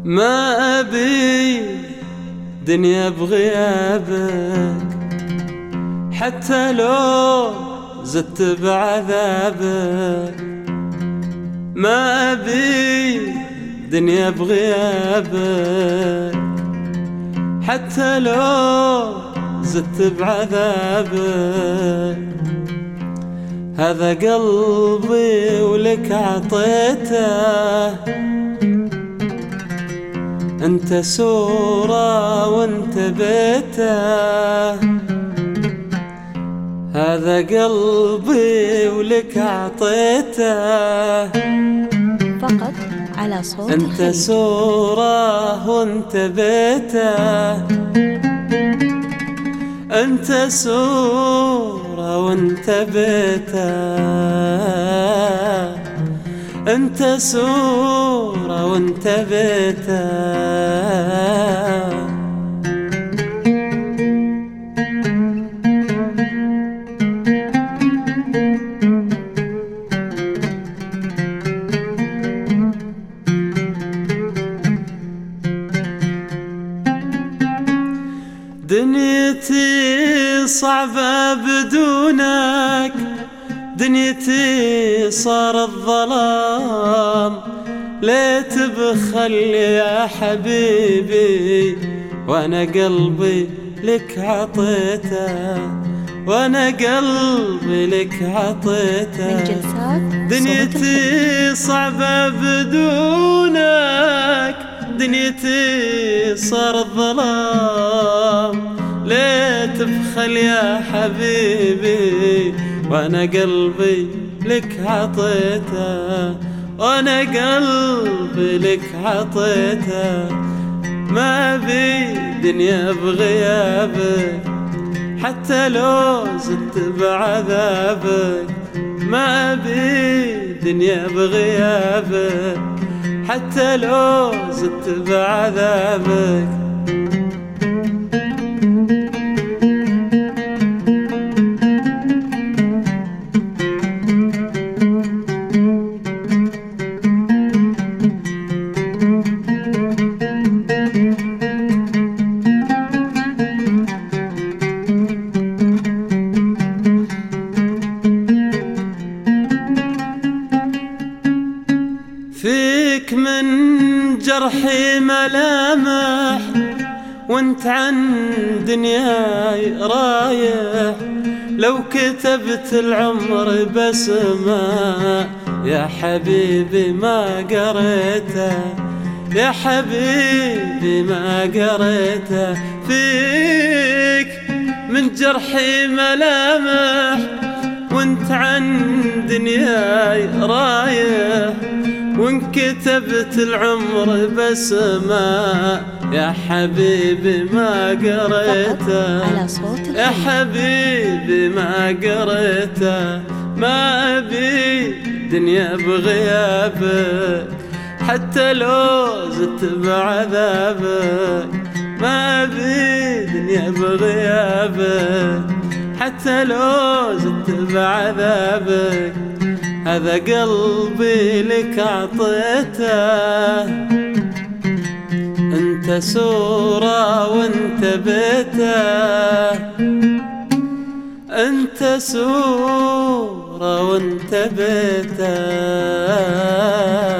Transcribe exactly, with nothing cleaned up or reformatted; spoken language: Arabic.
ما أبي دنيا بغيابك، حتى لو زدت بعذابك. ما أبي دنيا بغيابك، حتى لو زدت بعذابك. هذا قلبي ولك عطيته، انت سورة وانت بيته. هذا قلبي ولك عطيته، فقط على صوت انت خليج. سورة وانت بيته، انت سورة وانت بيته، انت سورة وانت بيته. دنيتي صعبة بدونك، دنيتي صار الظلام. ليت بخل يا حبيبي، وانا قلبي لك عطيته، وانا قلبي لك عطيته. من جلسات دنيتي صعبة بدونك، دنيتي صار الظلام. ليت بخل يا حبيبي، وانا قلبي لك عطيته، وانا قلبي لك عطيته. ما بي دنيا بغيابك، حتى لو زدت بعذابك. ما بي دنيا بغيابك، حتى لو زدت بعذابك. فيك من جرحي ملامح، وانت عن دنياي رايح. لو كتبت العمر بسمة يا حبيبي ما قريته، يا حبيبي ما قريته. فيك من جرحي ملامح، وانت عن دنياي رايح. وان كتبت العمر بسمة يا حبيبي ما قريته، على صوت يا حبيبي ما قريته. ما أبي دنيا بغيابك، حتى لو زدت بعذابك. ما أبي دنيا بغيابك، حتى لو زدت بعذابك. هذا قلبي لك عطيته، انت سورة وانت بيته، انت سورة وانت بيته.